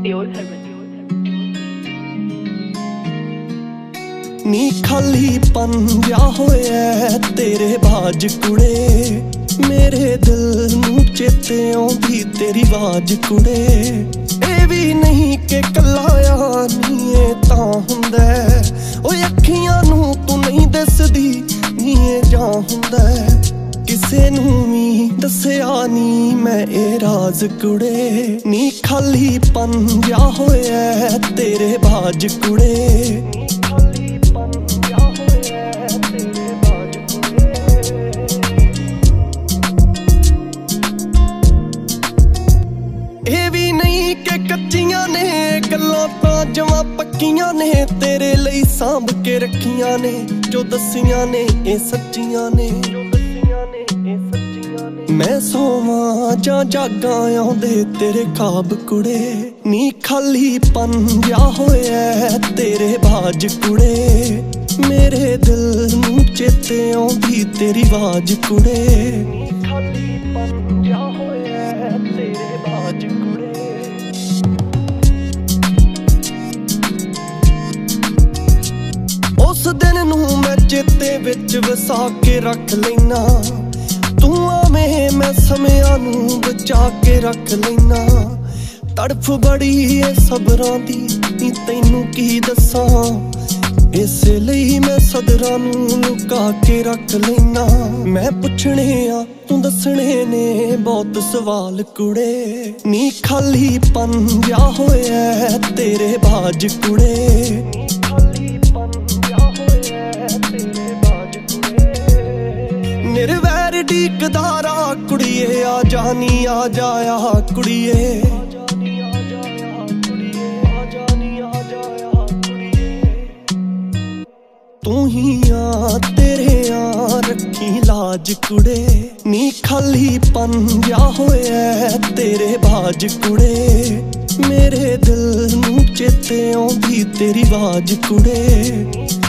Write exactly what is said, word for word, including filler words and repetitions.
Pure Harman. नी खाली पन जा होया तेरे बाज कुड़े, मेरे दिल नू चेते आउंदी तेरी आवाज कुड़े। ए भी नहीं के कलाया नी ए तां हुंदा ओ अखियां नू तू नहीं दसदी नी ए जां हुंदा। किसे नू भी दसिया नी मैं ए राज कुड़े। नी खाली पन जा होया तेरे बाज कुड़े, कच्चियां ने गल्लां तां जवां पक्कियां ने, तेरे लई सांभ के रखियां ने, जो दसियां ने ए सच्चियां ने। मैं सोवां जां जागां आउंदे तेरे ख्वाब कुड़े। नी खाली पन जा होया तेरे बाज कुड़े, मेरे दिल नू चेते आउंदी तेरी आवाज कुड़े। खाली पन जा होया तेरे बाज कुड़े। उस दिन नू मैं चेते विच वसा के रख लेना, तू आवें मैं समयां नू बचा के रख लेना। तड़फ बड़ी ए सबरां दी नी तैनू की दसां, इस लई मैं सदरां नू लुका के रख लेना। मैं पुछने आ तू दसने ने बहुत सवाल कुड़े। नी खाली पन जा होया तेरे बाज कुड़े, निर्वैर डीकदारा कुड़िए आ जानी आ जाया कुड़िए। तू ही आ तेरे आ रखी लाज कुड़े। नी खाली पन जा होया तेरे बाज कुड़े, मेरे दिल नू चेते आउंदी तेरी आवाज कुड़े।